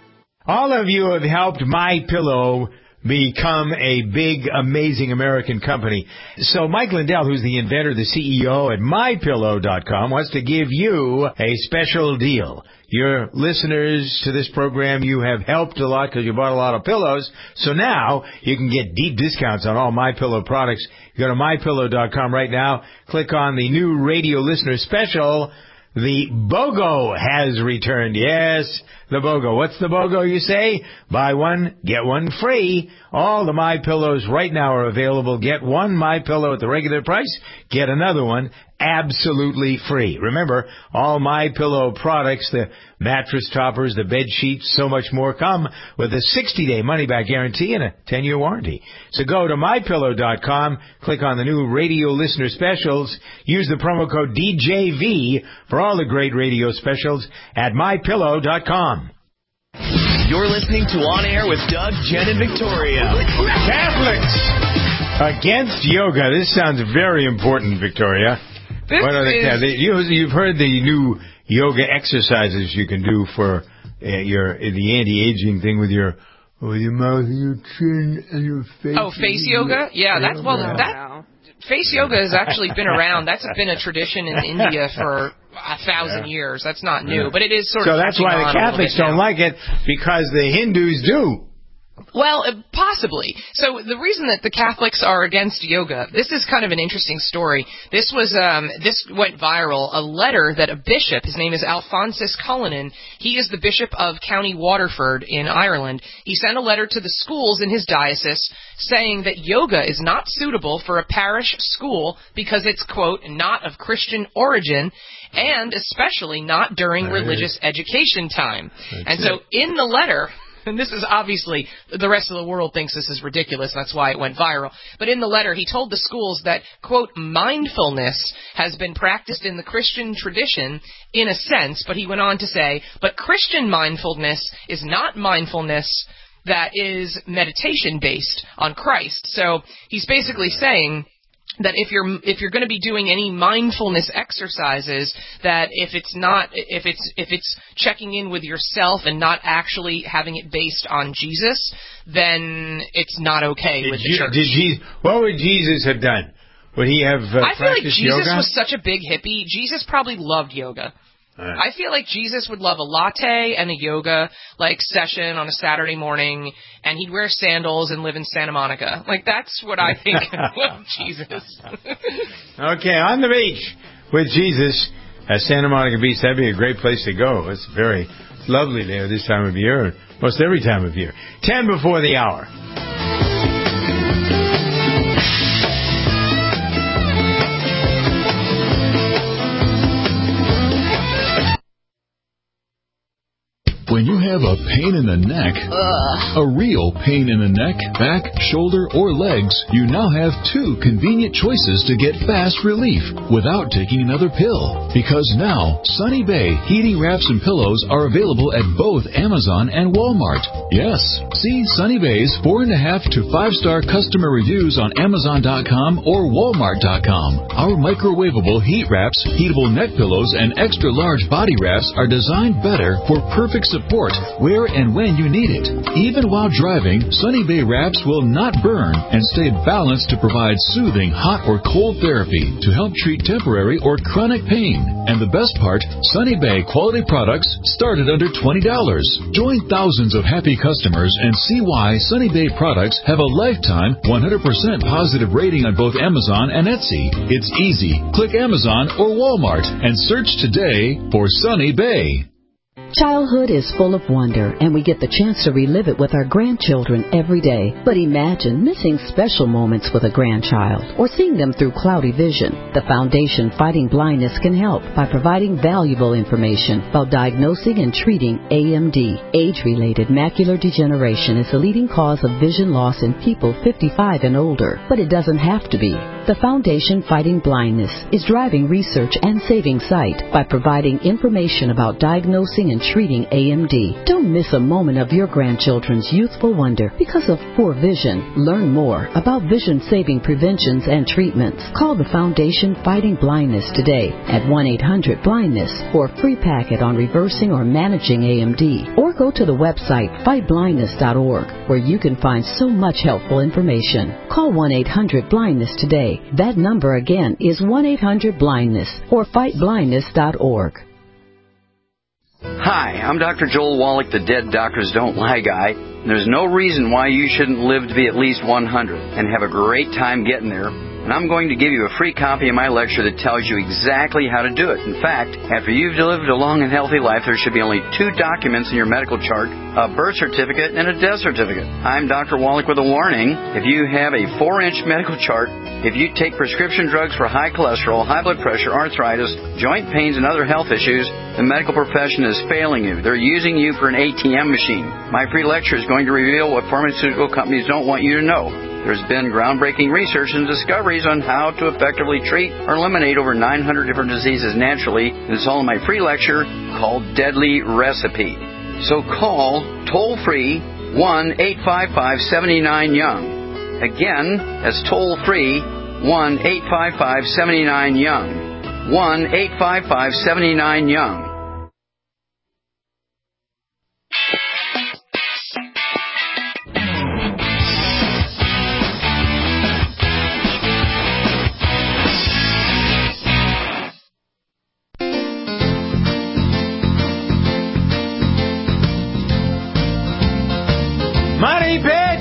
All of you have helped MyPillow become a big, amazing American company. So Mike Lindell, who's the inventor, the C E O at my pillow dot com, wants to give you a special deal. Your listeners to this program, you have helped a lot because you bought a lot of pillows. So now you can get deep discounts on all MyPillow products. You go to my pillow dot com right now. Click on the new radio listener special. The BOGO has returned. Yes, the BOGO. What's the BOGO, you say? Buy one, get one free. All the MyPillows right now are available. Get one MyPillow at the regular price. Get another one absolutely free. Remember, all MyPillow products, the mattress toppers, the bed sheets, so much more, come with a sixty-day money-back guarantee and a ten-year warranty. So go to my pillow dot com, click on the new radio listener specials, use the promo code D J V for all the great radio specials at my pillow dot com. You're listening to On Air with Doug, Jen, and Victoria. Catholics against yoga. This sounds very important, Victoria. This what are the, is... the you, You've heard the new yoga exercises you can do for uh, your the anti-aging thing with your with your mouth and your chin and your face. Oh, face yoga? Yeah, that's well yeah. that face yoga has actually been around. That's been a tradition in India for a thousand yeah. years. That's not new, yeah. but it is sort so of. So that's why the Catholics don't now. like it, because the Hindus do. Well, uh, possibly. So the reason that the Catholics are against yoga, this is kind of an interesting story. This was, um, this went viral. A letter that a bishop, his name is Alphonsus Cullinan, he is the bishop of County Waterford in Ireland. He sent a letter to the schools in his diocese saying that yoga is not suitable for a parish school because it's, quote, not of Christian origin, and especially not during religious education time. That's and so in the letter... And this is obviously, the rest of the world thinks this is ridiculous, that's why it went viral. But in the letter, he told the schools that, quote, mindfulness has been practiced in the Christian tradition in a sense, but he went on to say, but Christian mindfulness is not mindfulness that is meditation-based on Christ. So he's basically saying that if you're if you're going to be doing any mindfulness exercises, that if it's not if it's if it's checking in with yourself and not actually having it based on Jesus, then it's not okay did with the you, church. Did Jesus, what would Jesus have done? Would he have uh, I feel like Jesus yoga? was such a big hippie. Jesus probably loved yoga. Right. I feel like Jesus would love a latte and a yoga like session on a Saturday morning, and he'd wear sandals and live in Santa Monica. Like, that's what I think of Jesus. Okay, on the beach with Jesus at Santa Monica Beach. That'd be a great place to go. It's very lovely there this time of year, most every time of year. Ten before the hour. When you have a pain in the neck, Ugh. a real pain in the neck, back, shoulder, or legs, you now have two convenient choices to get fast relief without taking another pill. Because now, Sunny Bay heating wraps and pillows are available at both Amazon and Walmart. Yes, see Sunny Bay's four and a half to five star customer reviews on Amazon dot com or Walmart dot com. Our microwavable heat wraps, heatable neck pillows, and extra large body wraps are designed better for perfect support where and when you need it. Even while driving, Sunny Bay wraps will not burn and stay balanced to provide soothing hot or cold therapy to help treat temporary or chronic pain. And the best part, Sunny Bay quality products start at under twenty dollars. Join thousands of happy customers and see why Sunny Bay products have a lifetime one hundred percent positive rating on both Amazon and Etsy. It's easy. Click Amazon or Walmart and search today for Sunny Bay. Childhood is full of wonder, and we get the chance to relive it with our grandchildren every day. But imagine missing special moments with a grandchild or seeing them through cloudy vision. The Foundation Fighting Blindness can help by providing valuable information about diagnosing and treating A M D. Age-related macular degeneration is the leading cause of vision loss in people fifty-five and older, but it doesn't have to be. The Foundation Fighting Blindness is driving research and saving sight by providing information about diagnosing and treating A M D. Don't miss a moment of your grandchildren's youthful wonder because of poor vision. Learn more about vision-saving preventions and treatments. Call the Foundation Fighting Blindness today at one eight hundred blindness for a free packet on reversing or managing A M D. Or go to the website fight blindness dot org where you can find so much helpful information. Call one eight hundred blindness today. That number again is one eight hundred blindness or fight blindness dot org. Hi, I'm Doctor Joel Wallach, the Dead Doctors Don't Lie guy. There's no reason why you shouldn't live to be at least one hundred and have a great time getting there. And I'm going to give you a free copy of my lecture that tells you exactly how to do it. In fact, after you've lived a long and healthy life, there should be only two documents in your medical chart, a birth certificate and a death certificate. I'm Doctor Wallach with a warning. If you have a four-inch medical chart, if you take prescription drugs for high cholesterol, high blood pressure, arthritis, joint pains, and other health issues, the medical profession is failing you. They're using you for an A T M machine. My free lecture is going to reveal what pharmaceutical companies don't want you to know. There's been groundbreaking research and discoveries on how to effectively treat or eliminate over nine hundred different diseases naturally. It's all in my free lecture called Deadly Recipe. So call toll-free one eight five five, seven nine, young. Again, that's toll-free one eight five five, seven nine, young. one eight five five, seven nine, young. Money Pit!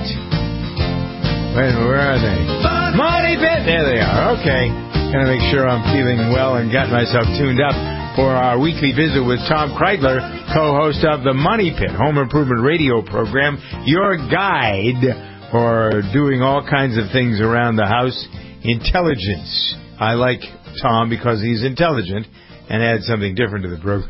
Wait, where are they? Money Pit! There they are. Okay. Gonna make sure I'm feeling well and got myself tuned up for our weekly visit with Tom Kreitler, co-host of the Money Pit Home Improvement Radio program, your guide for doing all kinds of things around the house. Intelligence. I like Tom because he's intelligent and adds something different to the program.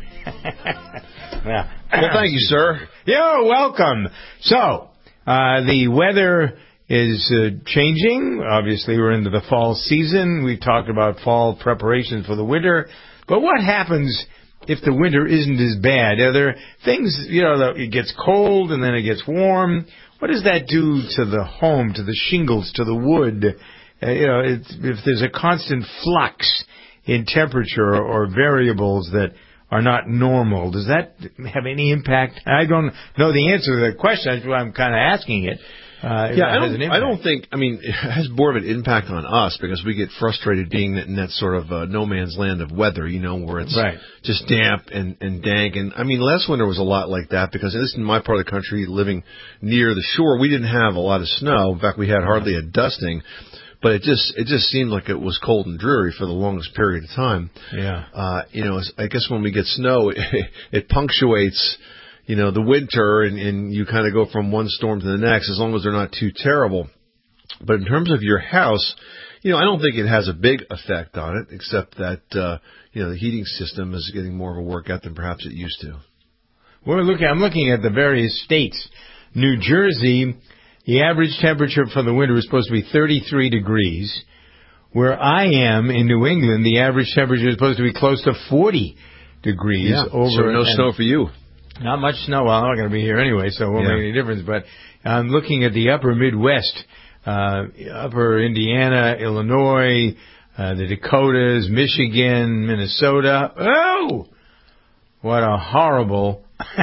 Well, thank you, sir. You're welcome. So, uh, the weather is uh, changing. Obviously, we're into the fall season. We've talked about fall preparations for the winter. But what happens if the winter isn't as bad? Are there things, you know, it gets cold and then it gets warm. What does that do to the home, to the shingles, to the wood? Uh, you know, it's, if there's a constant flux in temperature or, or variables that are not normal, does that have any impact? I don't know the answer to that question. That's why I'm kind of asking it. Uh, yeah, I don't, I don't think, I mean, it has more of an impact on us because we get frustrated being in that sort of uh, no man's land of weather, you know, where it's right. just damp and, and dank. And, I mean, last winter was a lot like that because at least in my part of the country, living near the shore, we didn't have a lot of snow. In fact, we had hardly a dusting. But it just it just seemed like it was cold and dreary for the longest period of time. Yeah. Uh, you know, I guess when we get snow, it, it punctuates, you know, the winter, and, and you kind of go from one storm to the next, as long as they're not too terrible. But in terms of your house, you know, I don't think it has a big effect on it, except that, uh, you know, the heating system is getting more of a workout than perhaps it used to. we're looking. I'm looking at the various states. New Jersey, the average temperature for the winter is supposed to be thirty-three degrees. Where I am in New England, the average temperature is supposed to be close to forty degrees. Yeah, over, so no snow for you. Not much snow. Well, I'm not going to be here anyway, so it won't Yeah. make any difference. But I'm looking at the upper Midwest, uh, upper Indiana, Illinois, uh, the Dakotas, Michigan, Minnesota. Oh! What a horrible...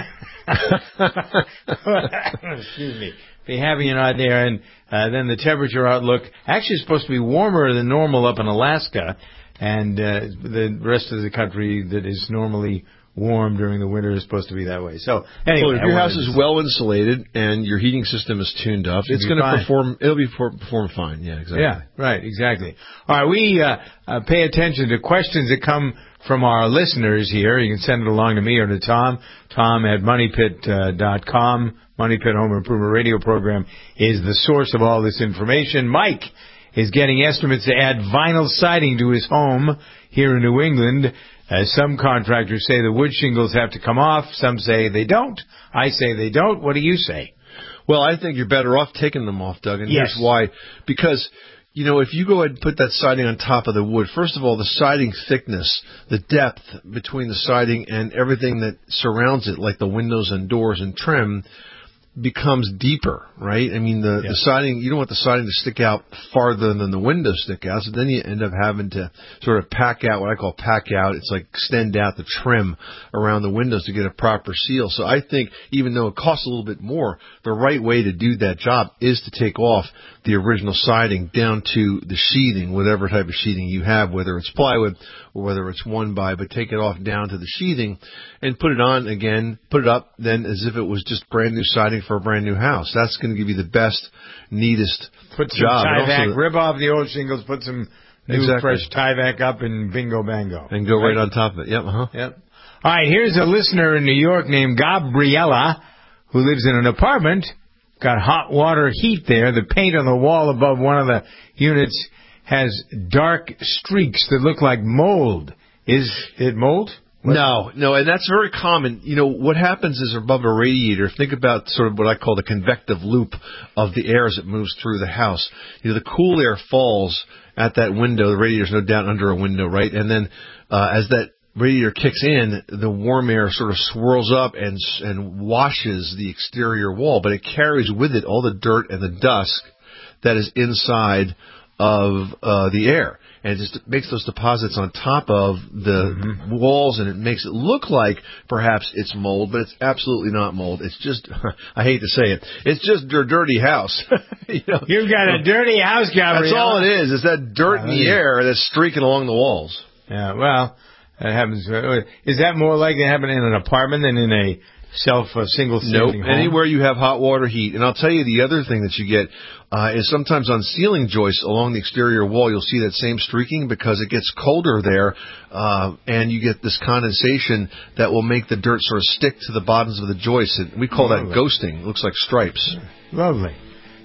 Excuse me. Be having it out there, and uh, then the temperature outlook actually is supposed to be warmer than normal up in Alaska, and uh, the rest of the country that is normally warm during the winter is supposed to be that way. So anyway, well, if your house is well insulated and your heating system is tuned up, it's going to perform. It'll be for, perform fine. Yeah, exactly. Yeah, right, exactly. All right, we uh, uh, pay attention to questions that come from our listeners here. You can send it along to me or to Tom. Tom at money pit dot com. Money Pit Home Improvement Radio Program is the source of all this information. Mike is getting estimates to add vinyl siding to his home here in New England. Uh, some contractors say the wood shingles have to come off. Some say they don't. I say they don't. What do you say? Well, I think you're better off taking them off, Doug, and yes. here's why. Because, you know, if you go ahead and put that siding on top of the wood, first of all, the siding thickness, the depth between the siding and everything that surrounds it, like the windows and doors and trim, becomes deeper, right? I mean, the, yeah. the siding, you don't want the siding to stick out farther than the windows stick out, so then you end up having to sort of pack out, what I call pack out. It's like extend out the trim around the windows to get a proper seal. So I think even though it costs a little bit more, the right way to do that job is to take off the original siding down to the sheathing, whatever type of sheathing you have, whether it's plywood or whether it's one by, but take it off down to the sheathing and put it on again, put it up then as if it was just brand new siding for a brand new house. That's going to give you the best, neatest put some job. Tyvek, the, rip off the old shingles, put some new exactly. fresh Tyvek up, and bingo bango. And go right, right on top of it. Yep, uh-huh. Yep. All right, here's a listener in New York named Gabriella who lives in an apartment. Got hot water heat there. The paint on the wall above one of the units has dark streaks that look like mold. Is it mold? What? No, no, and that's very common. You know, what happens is above a radiator, think about sort of what I call the convective loop of the air as it moves through the house. You know, the cool air falls at that window. The radiator's no doubt under a window, right? And then uh, as that radiator kicks in, the warm air sort of swirls up and and washes the exterior wall, but it carries with it all the dirt and the dust that is inside of uh, the air. And it just makes those deposits on top of the mm-hmm. walls, and it makes it look like perhaps it's mold, but it's absolutely not mold. It's just, I hate to say it, it's just your dirty house. you know, You've got a dirty house, Gabrielle. That's all it is. It's that dirt in the air that's streaking along the walls. Yeah, well, that happens. Is that more likely to happen in an apartment than in a self uh, single nope. home? Anywhere you have hot water heat. And I'll tell you the other thing that you get uh, is sometimes on ceiling joists along the exterior wall, you'll see that same streaking because it gets colder there, uh, and you get this condensation that will make the dirt sort of stick to the bottoms of the joists. And we call Lovely. that ghosting. It looks like stripes. Lovely.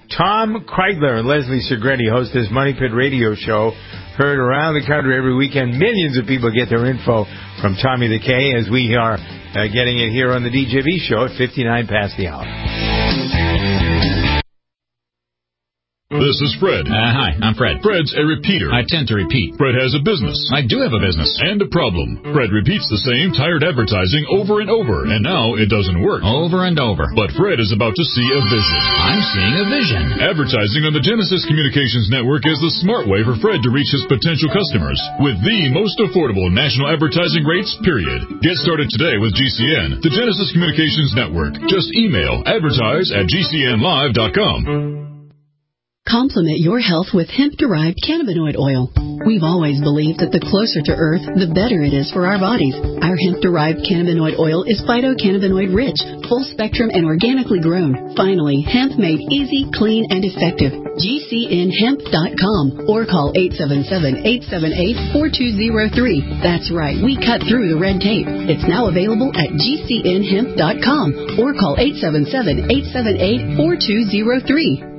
Tom Kreitler and Leslie Segretti host this Money Pit radio show, heard around the country every weekend. Millions of people get their info from Tommy the K as we are uh, getting it here on the D J V show at fifty-nine past the hour. This is Fred. Uh, hi, I'm Fred. Fred's a repeater. I tend to repeat. Fred has a business. I do have a business. And a problem. Fred repeats the same tired advertising over and over, and now it doesn't work. Over and over. But Fred is about to see a vision. I'm seeing a vision. Advertising on the Genesis Communications Network is the smart way for Fred to reach his potential customers with the most affordable national advertising rates, period. Get started today with G C N, the Genesis Communications Network. Just email advertise at g c n live dot com. Complement your health with hemp-derived cannabinoid oil. We've always believed that the closer to Earth, the better it is for our bodies. Our hemp-derived cannabinoid oil is phytocannabinoid-rich, full-spectrum, and organically grown. Finally, hemp made easy, clean, and effective. G C N hemp dot com or call eight seven seven, eight seven eight, four two zero three. That's right, we cut through the red tape. It's now available at G C N hemp dot com or call eight seven seven, eight seven eight, four two zero three.